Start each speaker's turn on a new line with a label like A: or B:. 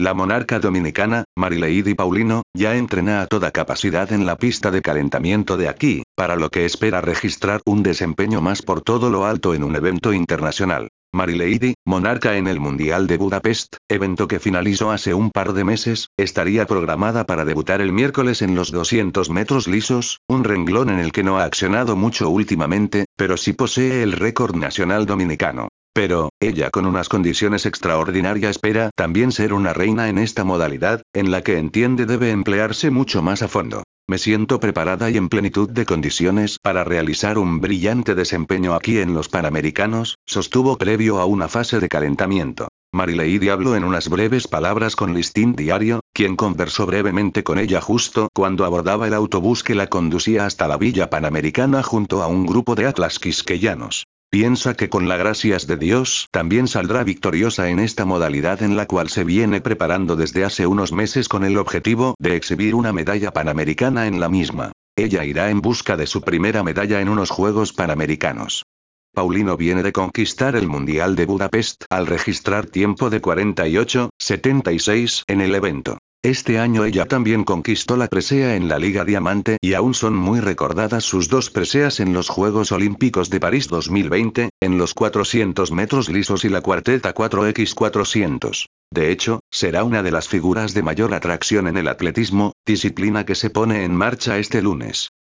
A: La monarca dominicana, Marilady Paulino, ya entrena a toda capacidad en la pista de calentamiento de aquí, para lo que espera registrar un desempeño más por todo lo alto en un evento internacional. Marilady, monarca en el Mundial de Budapest, evento que finalizó hace un par de meses, estaría programada para debutar el miércoles en los 200 metros lisos, un renglón en el que no ha accionado mucho últimamente, pero sí posee el récord nacional dominicano. Pero, ella con unas condiciones extraordinarias espera también ser una reina en esta modalidad, en la que entiende debe emplearse mucho más a fondo. Me siento preparada y en plenitud de condiciones para realizar un brillante desempeño aquí en los Panamericanos, sostuvo previo a una fase de calentamiento. Marilady habló en unas breves palabras con Listín Diario, quien conversó brevemente con ella justo cuando abordaba el autobús que la conducía hasta la Villa Panamericana junto a un grupo de atlas quisqueyanos. Piensa que con las gracias de Dios también saldrá victoriosa en esta modalidad en la cual se viene preparando desde hace unos meses con el objetivo de exhibir una medalla panamericana en la misma. Ella irá en busca de su primera medalla en unos Juegos Panamericanos. Paulino viene de conquistar el Mundial de Budapest al registrar tiempo de 48,76 en el evento. Este año ella también conquistó la presea en la Liga Diamante y aún son muy recordadas sus dos preseas en los Juegos Olímpicos de París 2020, en los 400 metros lisos y la cuarteta 4x400. De hecho, será una de las figuras de mayor atracción en el atletismo, disciplina que se pone en marcha este lunes.